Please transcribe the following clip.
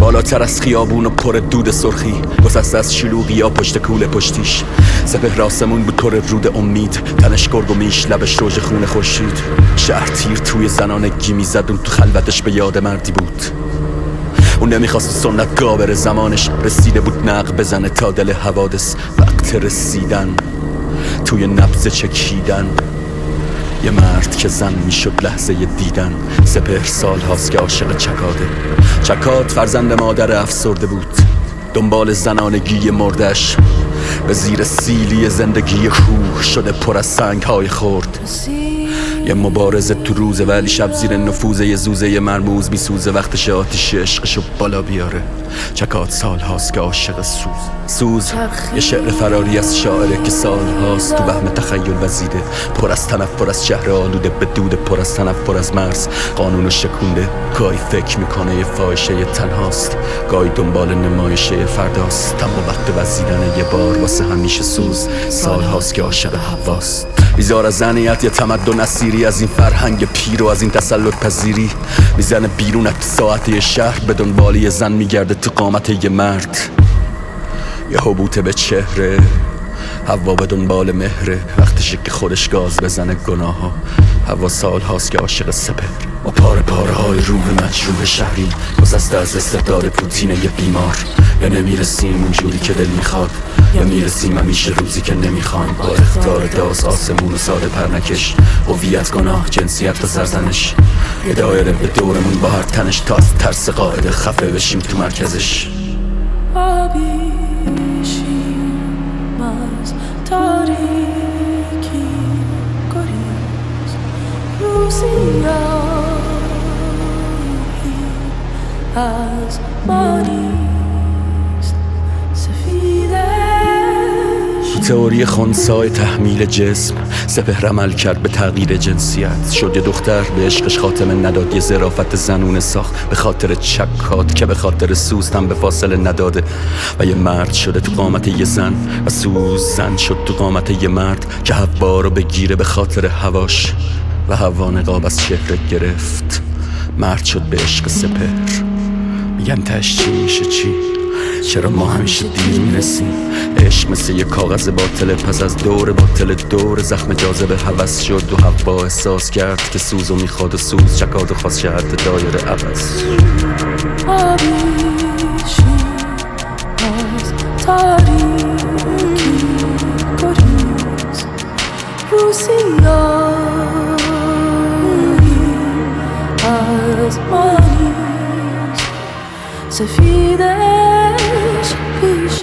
بالاتر از خیابون و پر دود سرخی، گسسته از شلوغی یا پشت کوله پشتیش. سپهر آسمون بود پر رود امید، تنش گرگ و میش، لبش روژ خون خورشید. شهر تیر توی زنانگی میزد، اون تو خلوتش به یاد مردی بود. اون نمیخواست سنتگاه بره، زمانش رسیده بود نق بزنه تا دل حوادث. وقت رسیدن، توی نبض چکیدن، یه مرد که زن میشد لحظه دیدن. سپهر سال هاست که عاشق چکاده. چکاد فرزند مادر افسرده بود، دنبال زنانگی مردش. به زیر سیلی زندگی کوه شده پر از سنگ های خورد. یه مبارزه تو روزه، ولی شب زیر نفوذ یه زوزه مرموز میسوزه. وقتش آتیش عشقشو بالا بیاره. چکاد سال هاست که عاشق سوز یه شعر فراری از شاعره که سال هاست تو وهم تخیل وزیده. پر از تنفر از شهر آلوده به دود، پر از تنفر از مرز قانونو شکونده. گاهی فکر میکنه یه فاحشه تنهاست، گاهی دنبال نمایشه فرداست. اما وقت وزیدن یه بار واسه همیشه سوز. سال هاست که عاشق هواست. بیزار از زنیت یه تمدن اسیری، از این فرهنگ پیر و از این تسلط پذیری. میزنه بیرون ساعت یه شهر، به دنبال یه زن میگرده تو قامت یه مرد. یه حبوطه به چهره، هوا به دنبال مهره. وقتشه که خودش گاز بزنه گناه ها. هوا سال هاست که عاشق سپهر. ما پاره پاره های روح مجروح شهریم، گسسته از استعداد پوتین یه بیمار. یا نمیرسیم اونجوری که دل میخواد، یا میرسیم همیشه روزی که نمیخوایم. با اختار داز آسمون و ساده پرنکش، هویت گناه جنسیت و سرزنش. یه دایره به دورمون با هر تنش، تا از ترس قاعده خفه بشیم تو مرکزش. از تاریکی گریز، روزیایی از مانیست سفیدش. تو تئوری خنثی تحمیل جسم، سپهر عمل کرد به تغییر جنسیت. شد یه دختر، به عشقش خاتمه نداد. یه ظرافت زنونه ساخت به خاطر چکات، که به خاطر سوز هم به فاصله نداده. و یه مرد شده تو قامت یه زن، و سوز زن شد تو قامت یه مرد که هوا رو بگیره به خاطر هواش. و هوا نقاب از چهره گرفت، مرد شد به عشق سپهر. میگن تش چی میشه چی؟ چرا ما همیشه دیر میرسیم؟ عشق مثل یه کاغذ باطله، پس از دور باطل دور زخم جاذبه هوس شد. و هوا احساس کرد که سوزو میخواد و سوز چکاد و خواست شهرت دایره عوض. آبیشی از تاریکی گریز، روزیایی از مانیست سفیدش پیش